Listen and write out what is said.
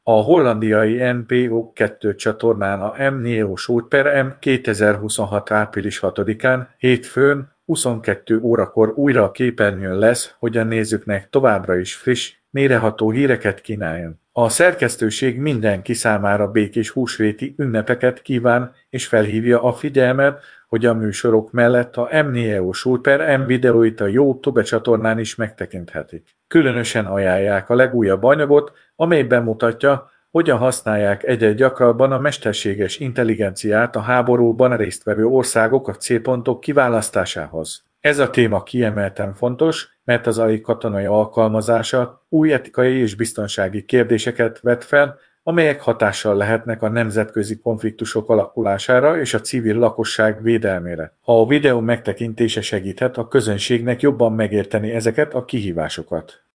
A hollandiai NPO2 csatornán a M-Neo Show per M 2026. április 6-án, hétfőn 22 órakor újra a képernyőn lesz, hogy a nézőknek továbbra is friss, mélyreható híreket kínáljon. A szerkesztőség mindenki számára békés húsvéti ünnepeket kíván, és felhívja a figyelmet, hogy a műsorok mellett a M-Neo Show per M videóit a YouTube csatornán is megtekinthetik. Különösen ajánlják a legújabb anyagot, amely bemutatja, hogyan használják egyre gyakrabban a mesterséges intelligenciát a háborúban résztvevő országok a célpontok kiválasztásához. Ez a téma kiemelten fontos, mert az AI katonai alkalmazása új etikai és biztonsági kérdéseket vet fel, amelyek hatással lehetnek a nemzetközi konfliktusok alakulására és a civil lakosság védelmére. A videó megtekintése segíthet a közönségnek jobban megérteni ezeket a kihívásokat.